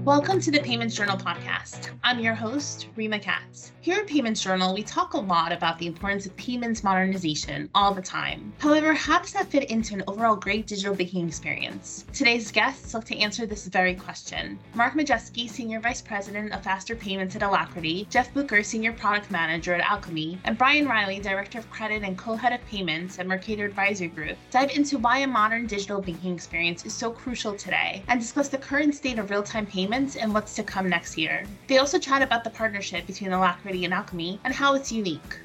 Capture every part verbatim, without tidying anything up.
Welcome to the Payments Journal podcast. I'm your host, Rima Katz. Here at Payments Journal, we talk a lot about the importance of payments modernization all the time. However, how does that fit into an overall great digital banking experience? Today's guests look to answer this very question. Mark Majeski, Senior Vice President of Faster Payments at Alacrity, Jeff Booker, Senior Product Manager at Alchemy, and Brian Riley, Director of Credit and Co-Head of Payments at Mercator Advisory Group, dive into why a modern digital banking experience is so crucial today and discuss the current state of real-time payments and what's to come next year. They also chat about the partnership between Alacrity and Alchemy and how it's unique.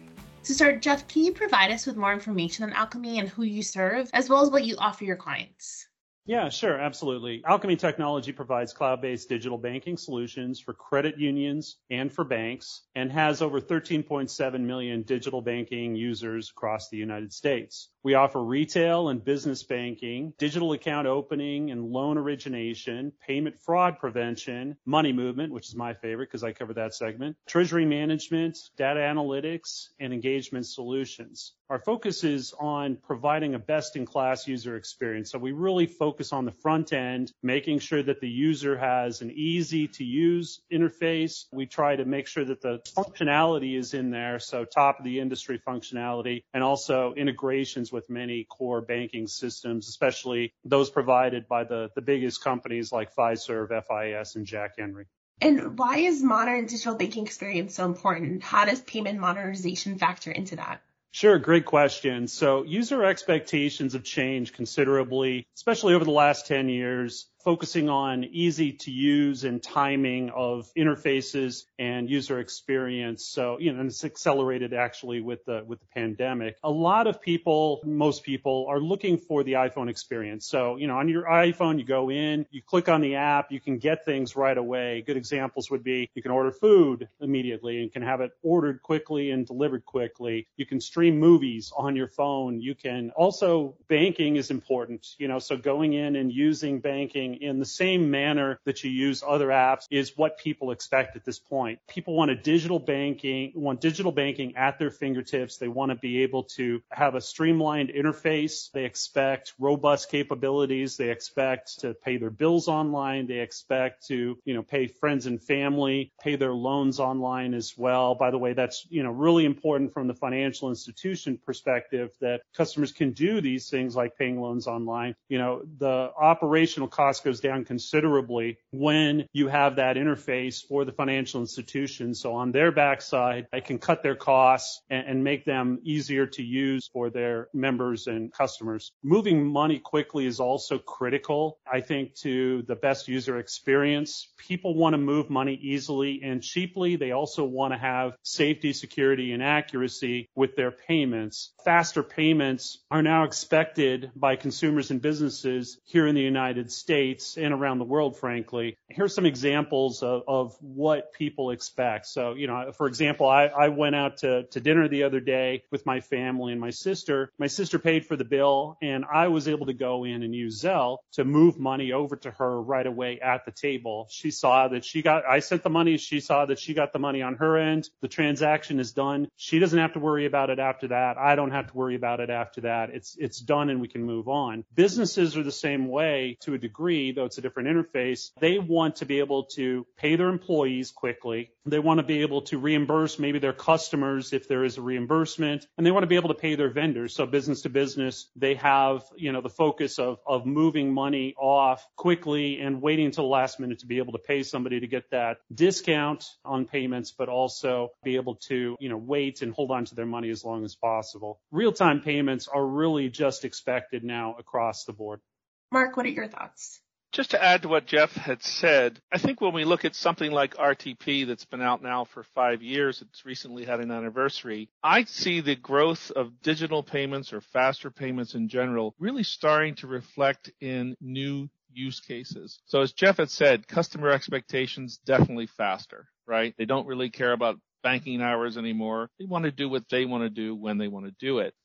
To start, Jeff, can you provide us with more information on Alchemy and who you serve, as well as what you offer your clients? Yeah, sure, absolutely. Alchemy Technology provides cloud-based digital banking solutions for credit unions and for banks, and has over thirteen point seven million digital banking users across the United States. We offer retail and business banking, digital account opening and loan origination, payment fraud prevention, money movement, which is my favorite because I cover that segment, treasury management, data analytics, and engagement solutions. Our focus is on providing a best-in-class user experience. So we really focus on the front end, making sure that the user has an easy-to-use interface. We try to make sure that the functionality is in there, so top-of-the-industry functionality, and also integrations with many core banking systems, especially those provided by the, the biggest companies like Fiserv, F I S, and Jack Henry. And why is modern digital banking experience so important? How does payment modernization factor into that? Sure, great question. So user expectations have changed considerably, especially over the last ten years. Focusing on easy to use and timing of interfaces and user experience. So, you know, and it's accelerated actually with the, with the pandemic. A lot of people, most people are looking for the iPhone experience. So, you know, on your iPhone, you go in, you click on the app, you can get things right away. Good examples would be you can order food immediately and can have it ordered quickly and delivered quickly. You can stream movies on your phone. You can also, banking is important, you know, so going in and using banking in the same manner that you use other apps is what people expect at this point. People want a digital banking, want digital banking at their fingertips. They want to be able to have a streamlined interface. They expect robust capabilities. They expect to pay their bills online. They expect to, you know, pay friends and family, pay their loans online as well. By the way, that's, you know, really important from the financial institution perspective that customers can do these things like paying loans online. You know, the operational cost goes down considerably when you have that interface for the financial institution. So on their backside, it can cut their costs and, and make them easier to use for their members and customers. Moving money quickly is also critical, I think, to the best user experience. People want to move money easily and cheaply. They also want to have safety, security, and accuracy with their payments. Faster payments are now expected by consumers and businesses here in the United States and around the world, frankly. Here's some examples of, of what people expect. So, you know, for example, I, I went out to, to dinner the other day with my family and my sister. My sister paid for the bill, and I was able to go in and use Zelle to move money over to her right away at the table. She saw that she got, I sent the money. She saw that she got the money on her end. The transaction is done. She doesn't have to worry about it after that. I don't have to worry about it after that. It's, it's done and we can move on. Businesses are the same way to a degree, though it's a different interface. They want to be able to pay their employees quickly. They want to be able to reimburse maybe their customers if there is a reimbursement, and they want to be able to pay their vendors. So business to business, they have, you know, the focus of, of moving money off quickly and waiting until the last minute to be able to pay somebody to get that discount on payments, but also be able to, you know, wait and hold on to their money as long as possible. Real-time payments are really just expected now across the board. Mark, what are your thoughts? Just to add to what Jeff had said, I think when we look at something like R T P that's been out now for five years, it's recently had an anniversary, I see the growth of digital payments or faster payments in general really starting to reflect in new use cases. So as Jeff had said, customer expectations definitely faster, right? They don't really care about banking hours anymore. They want to do what they want to do when they want to do it.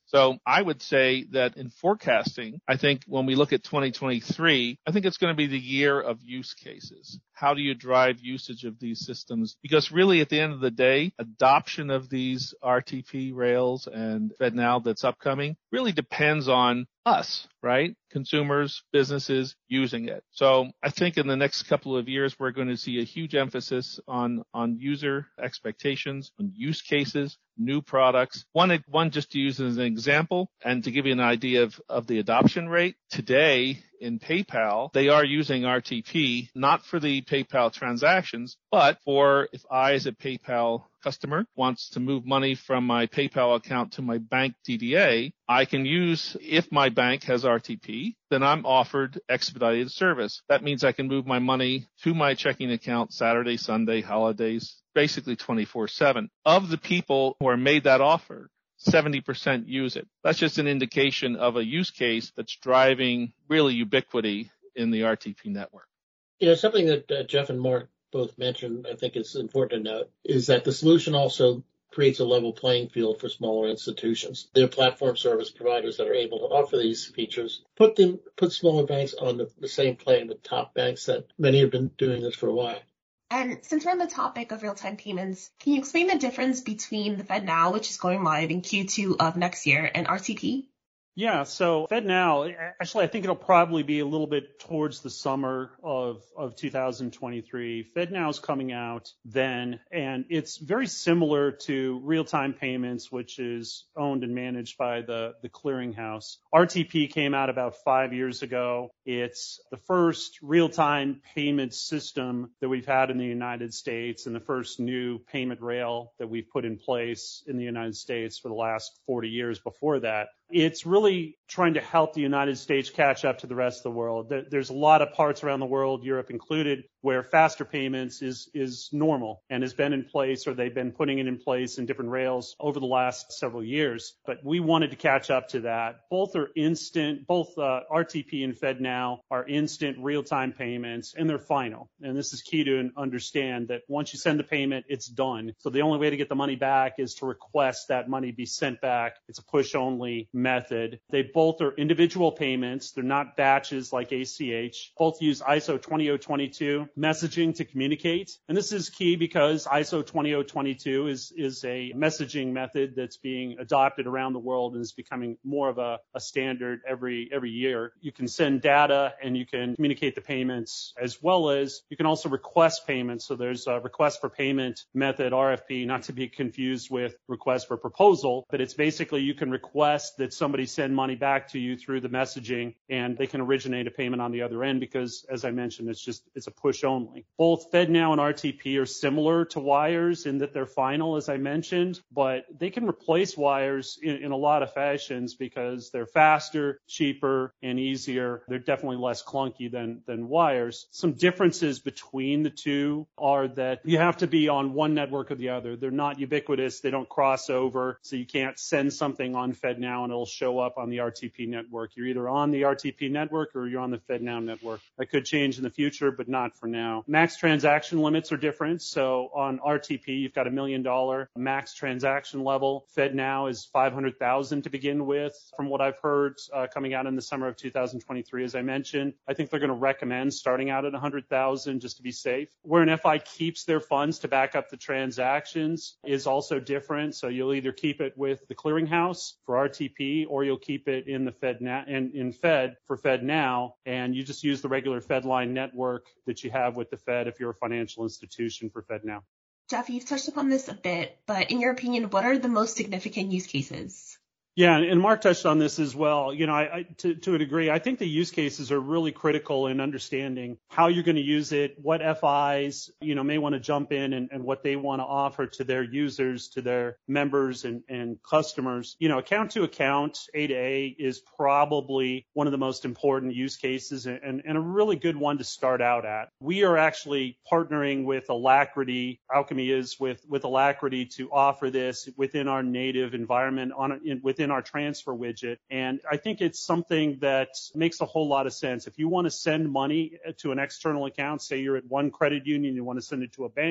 So I would say that in forecasting, I think when we look at twenty twenty-three, I think it's going to be the year of use cases. How do you drive usage of these systems? Because really at the end of the day, adoption of these R T P rails and FedNow that's upcoming really depends on us, right? Consumers, businesses using it. So I think in the next couple of years, we're going to see a huge emphasis on, on user expectations, on use cases, new products. One, one just to use as an example and to give you an idea of, of the adoption rate. Today in PayPal, they are using R T P, not for the PayPal transactions, but for if I as a PayPal customer wants to move money from my PayPal account to my bank D D A, I can use, if my bank has R T P, then I'm offered expedited service. That means I can move my money to my checking account Saturday, Sunday, holidays, basically twenty-four seven. Of the people who are made that offer, seventy percent use it. That's just an indication of a use case that's driving really ubiquity in the R T P network. You know, something that uh, Jeff and Mark both mentioned, I think is important to note, is that the solution also creates a level playing field for smaller institutions. There are platform service providers that are able to offer these features, put them, put smaller banks on the, the same plane with top banks that many have been doing this for a while. And since we're on the topic of real-time payments, can you explain the difference between the FedNow, which is going live in Q two of next year, and R T P? Yeah, so FedNow, actually, I think it'll probably be a little bit towards the summer of, of two thousand twenty-three. FedNow is coming out then, and it's very similar to real-time payments, which is owned and managed by the, the clearinghouse. R T P came out about five years ago. It's the first real-time payment system that we've had in the United States and the first new payment rail that we've put in place in the United States for the last forty years before that. It's really trying to help the United States catch up to the rest of the world. There's a lot of parts around the world, Europe included, where faster payments is, is normal and has been in place, or they've been putting it in place in different rails over the last several years. But we wanted to catch up to that. Both are instant, both uh, R T P and FedNow are instant real-time payments, and they're final. And this is key to understand that once you send the payment, it's done. So the only way to get the money back is to request that money be sent back. It's a push-only method. They both are individual payments. They're not batches like A C H. Both use I S O twenty oh twenty-two messaging to communicate. And this is key because I S O twenty oh twenty-two is, is a messaging method that's being adopted around the world and is becoming more of a, a standard every, every year. You can send data and you can communicate the payments, as well as you can also request payments. So there's a request for payment method, R F P, not to be confused with request for proposal, but it's basically you can request that somebody send money back to you through the messaging, and they can originate a payment on the other end because, as I mentioned, it's just, it's a push only. Both FedNow and R T P are similar to wires in that they're final, as I mentioned, but they can replace wires in, in a lot of fashions because they're faster, cheaper, and easier. They're definitely less clunky than, than wires. Some differences between the two are that you have to be on one network or the other. They're not ubiquitous. They don't cross over, so you can't send something on FedNow and it'll show up on the R T P network. You're either on the R T P network or you're on the FedNow network. That could change in the future, but not for now. Max transaction limits are different. So on R T P, you've got a million dollar max transaction level. FedNow is five hundred thousand to begin with, from what I've heard uh, coming out in the summer of two thousand twenty-three, as I mentioned. I think they're going to recommend starting out at one hundred thousand just to be safe. Where an F I keeps their funds to back up the transactions is also different. So you'll either keep it with the clearinghouse for R T P, or you'll keep it in the FedNow in, in Fed for FedNow, and you just use the regular FedLine network that you have with the Fed if you're a financial institution for FedNow. Jeff, you've touched upon this a bit, but in your opinion, what are the most significant use cases? Yeah, and Mark touched on this as well. You know, I, I to, to a degree, I think the use cases are really critical in understanding how you're going to use it, what F Is, you know, may want to jump in and, and what they want to offer to their users, to their members and, and customers. You know, account to account, A to A is probably one of the most important use cases and, and a really good one to start out at. We are actually partnering with Alacrity. Alchemy is with, with Alacrity to offer this within our native environment on in, within our transfer widget. And I think it's something that makes a whole lot of sense. If you want to send money to an external account, say you're at one credit union, you want to send it to a bank,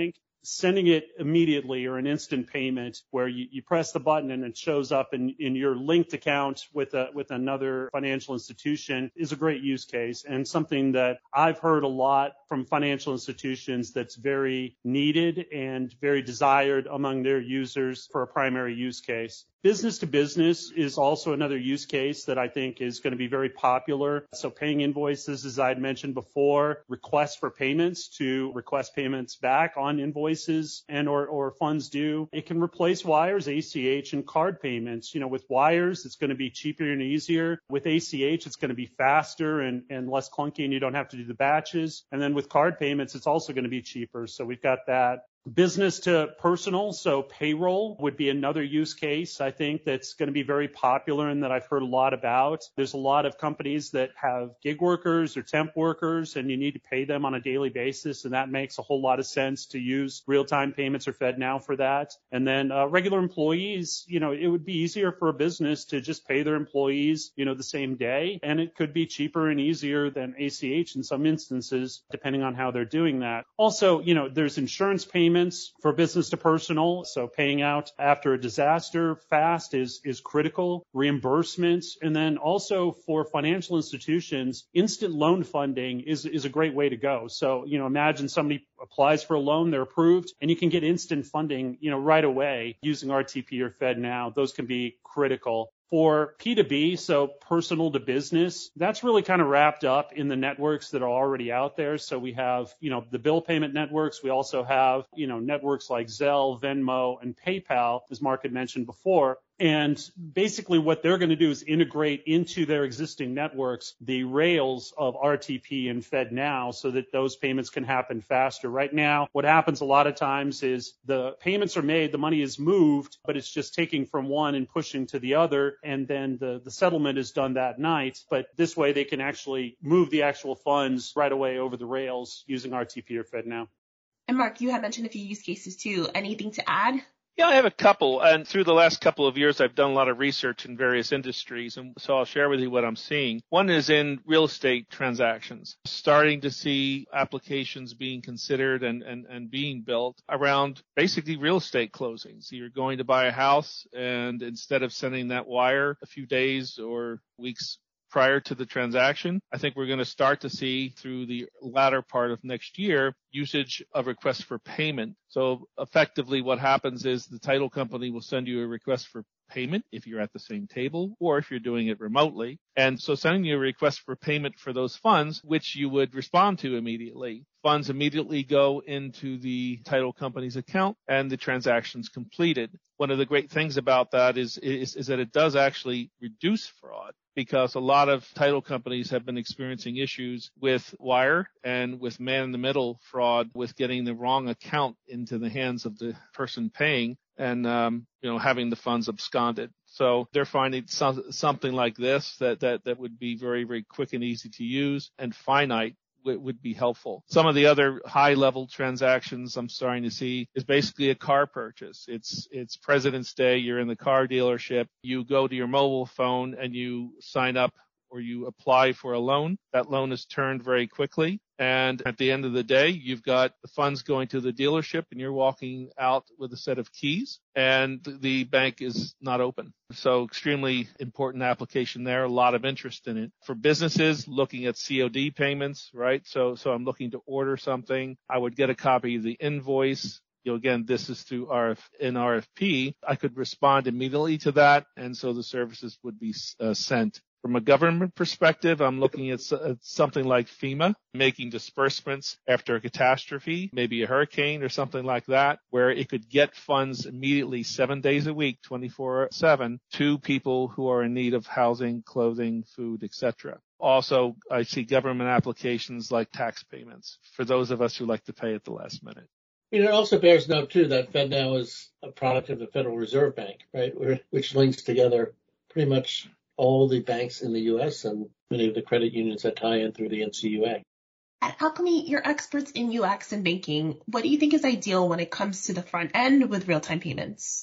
sending it immediately or an instant payment where you, you press the button and it shows up in, in your linked account with a, with another financial institution is a great use case and something that I've heard a lot from financial institutions that's very needed and very desired among their users for a primary use case. Business to business is also another use case that I think is going to be very popular. So paying invoices, as I'd mentioned before, requests for payments to request payments back on invoices and or, or funds due. It can replace wires, A C H, and card payments. You know, with wires, it's going to be cheaper and easier. With A C H, it's going to be faster and, and less clunky, and you don't have to do the batches. And then with card payments, it's also going to be cheaper. So we've got that. Business to personal, so payroll would be another use case, I think, that's going to be very popular and that I've heard a lot about. There's a lot of companies that have gig workers or temp workers, and you need to pay them on a daily basis, and that makes a whole lot of sense to use real-time payments or FedNow for that. And then uh, regular employees, you know, it would be easier for a business to just pay their employees, you know, the same day, and it could be cheaper and easier than A C H in some instances, depending on how they're doing that. Also, you know, there's insurance payments for business to personal. So paying out after a disaster fast is, is critical. Reimbursements. And then also for financial institutions, instant loan funding is, is a great way to go. So, you know, imagine somebody applies for a loan, they're approved, and you can get instant funding, you know, right away using R T P or FedNow. Those can be critical. For P two B, so personal to business, that's really kind of wrapped up in the networks that are already out there. So we have, you know, the bill payment networks. We also have, you know, networks like Zelle, Venmo, and PayPal, as Mark had mentioned before. And basically what they're going to do is integrate into their existing networks the rails of R T P and FedNow so that those payments can happen faster. Right now, what happens a lot of times is the payments are made, the money is moved, but it's just taking from one and pushing to the other, and then the, the settlement is done that night. But this way they can actually move the actual funds right away over the rails using R T P or FedNow. And Mark, you had mentioned a few use cases too. Anything to add? Yeah, I have a couple, and through the last couple of years, I've done a lot of research in various industries, and so I'll share with you what I'm seeing. One is in real estate transactions, starting to see applications being considered and, and, and being built around basically real estate closings. You're going to buy a house, and instead of sending that wire a few days or weeks prior to the transaction, I think we're going to start to see through the latter part of next year usage of requests for payment. So effectively what happens is the title company will send you a request for payment if you're at the same table or if you're doing it remotely. And so sending you a request for payment for those funds, which you would respond to immediately. Funds immediately go into the title company's account and the transaction's completed. One of the great things about that is, is, is that it does actually reduce fraud, because a lot of title companies have been experiencing issues with wire and with man-in-the-middle fraud, with getting the wrong account into the hands of the person paying and, um, you know, having the funds absconded. So they're finding some, something like this that, that, that would be very, very quick and easy to use and finite would be helpful. Some of the other high-level transactions I'm starting to see is basically a car purchase. It's it's President's Day. You're in the car dealership. You go to your mobile phone and you sign up or you apply for a loan. That loan is turned very quickly. And at the end of the day, you've got the funds going to the dealership and you're walking out with a set of keys and the bank is not open. So extremely important application there. A lot of interest in it. For businesses looking at C O D payments, right? So, so I'm looking to order something. I would get a copy of the invoice. You know, again, this is through R F, in R F P. I could respond immediately to that. And so the services would be uh, sent. From a government perspective, I'm looking at something like FEMA, making disbursements after a catastrophe, maybe a hurricane or something like that, where it could get funds immediately seven days a week, twenty-four seven, to people who are in need of housing, clothing, food, et cetera. Also, I see government applications like tax payments for those of us who like to pay at the last minute. It also bears note, too, that FedNow is a product of the Federal Reserve Bank, right, which links together pretty much all the banks in the U S and many of the credit unions that tie in through the N C U A. At Alchemy, you're experts in U X and banking. What do you think is ideal when it comes to the front end with real-time payments?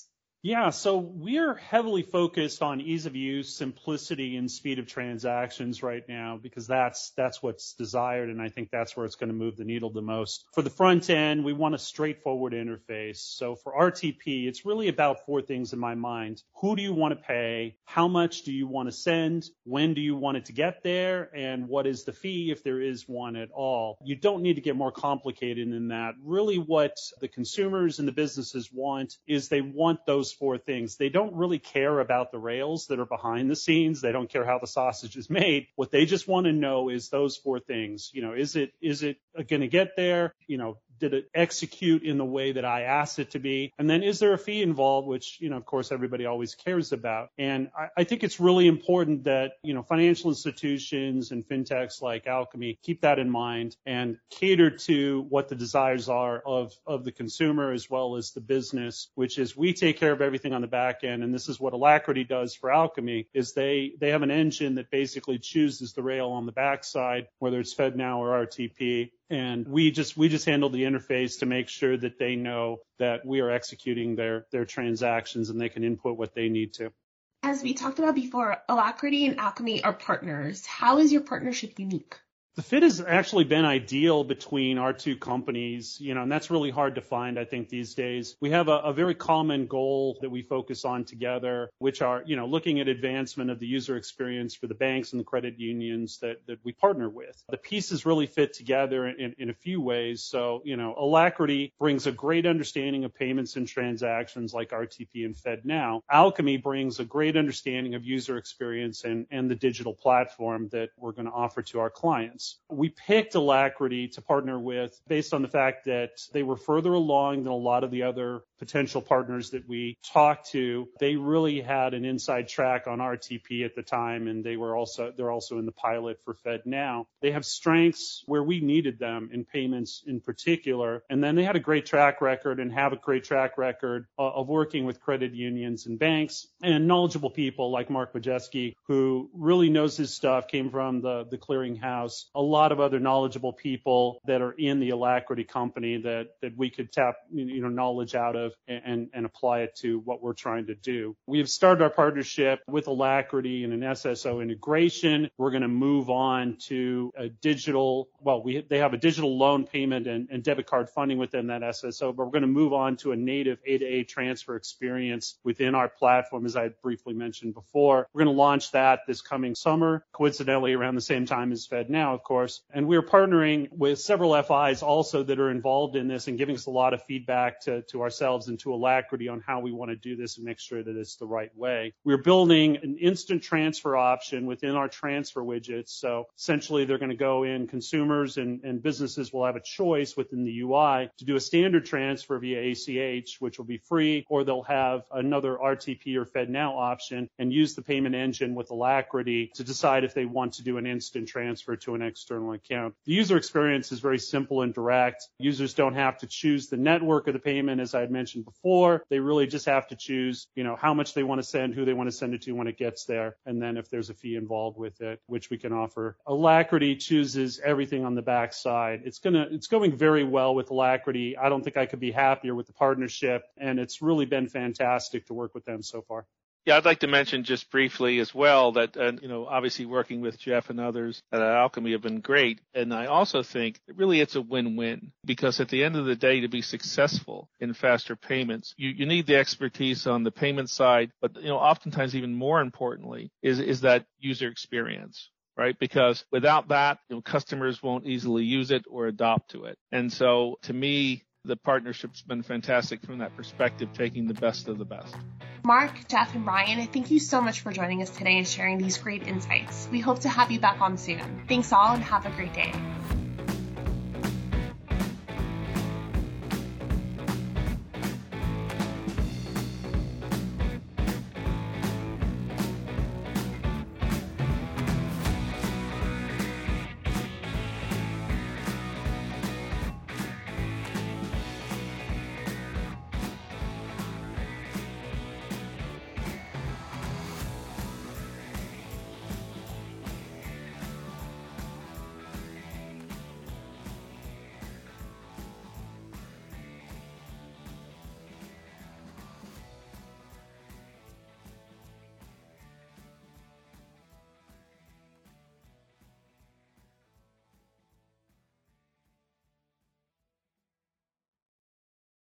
Yeah, so we're heavily focused on ease of use, simplicity, and speed of transactions right now because that's that's what's desired, and I think that's where it's going to move the needle the most. For the front end, we want a straightforward interface. So for R T P, it's really about four things in my mind. Who do you want to pay? How much do you want to send? When do you want it to get there? And what is the fee if there is one at all? You don't need to get more complicated than that. Really what the consumers and the businesses want is they want those four things. They don't really care about the rails that are behind the scenes. They don't care how the sausage is made. What they just want to know is those four things. You know, is it is it going to get there? You know, did it execute in the way that I asked it to be? And then is there a fee involved, which, you know, of course, everybody always cares about. And I, I think it's really important that, you know, financial institutions and fintechs like Alchemy keep that in mind and cater to what the desires are of, of the consumer as well as the business, which is we take care of everything on the back end. And this is what Alacrity does for Alchemy is they, they have an engine that basically chooses the rail on the backside, whether it's FedNow or R T P. And we just we just handle the interface to make sure that they know that we are executing their, their transactions and they can input what they need to. As we talked about before, Alacrity and Alchemy are partners. How is your partnership unique? The fit has actually been ideal between our two companies, you know, and that's really hard to find, I think, these days. We have a, a very common goal that we focus on together, which are, you know, looking at advancement of the user experience for the banks and the credit unions that, that we partner with. The pieces really fit together in, in a few ways. So, you know, Alacrity brings a great understanding of payments and transactions like R T P and FedNow. Alchemy brings a great understanding of user experience and, and the digital platform that we're going to offer to our clients. We picked Alacrity to partner with based on the fact that they were further along than a lot of the other potential partners that we talked to. They really had an inside track on R T P at the time, and they were also they're also in the pilot for FedNow. They have strengths where we needed them in payments in particular, and then they had a great track record and have a great track record uh, of working with credit unions and banks and knowledgeable people like Mark Majeski, who really knows his stuff, came from the the clearinghouse. A lot of other knowledgeable people that are in the Alacrity company that, that we could tap, you know, knowledge out of and, and apply it to what we're trying to do. We have started our partnership with Alacrity and an S S O integration. We're going to move on to a digital, well, we they have a digital loan payment and, and debit card funding within that S S O, but we're going to move on to a native A to A transfer experience within our platform, as I briefly mentioned before. We're going to launch that this coming summer, coincidentally around the same time as FedNow, of course. And we're partnering with several F Is also that are involved in this and giving us a lot of feedback to, to ourselves and to Alacrity on how we want to do this and make sure that it's the right way. We're building an instant transfer option within our transfer widgets. So essentially they're going to go in, consumers and, and businesses will have a choice within the U I to do a standard transfer via A C H, which will be free, or they'll have another R T P or FedNow option and use the payment engine with Alacrity to decide if they want to do an instant transfer to an external account. The user experience is very simple and direct. Users don't have to choose the network of the payment, as I had mentioned before. They really just have to choose, you know, how much they want to send, who they want to send it to when it gets there, and then if there's a fee involved with it, which we can offer. Alacrity chooses everything on the back side. It's gonna, it's going very well with Alacrity. I don't think I could be happier with the partnership, and it's really been fantastic to work with them so far. Yeah, I'd like to mention just briefly as well that, uh, you know, obviously working with Jeff and others at Alchemy have been great. And I also think that really it's a win-win because at the end of the day, to be successful in faster payments, you, you need the expertise on the payment side. But, you know, oftentimes even more importantly is, is that user experience. Right? Because without that, you know, customers won't easily use it or adopt to it. And so to me, the partnership's been fantastic from that perspective, taking the best of the best. Mark, Jeff, and Ryan, thank you so much for joining us today and sharing these great insights. We hope to have you back on soon. Thanks all and have a great day.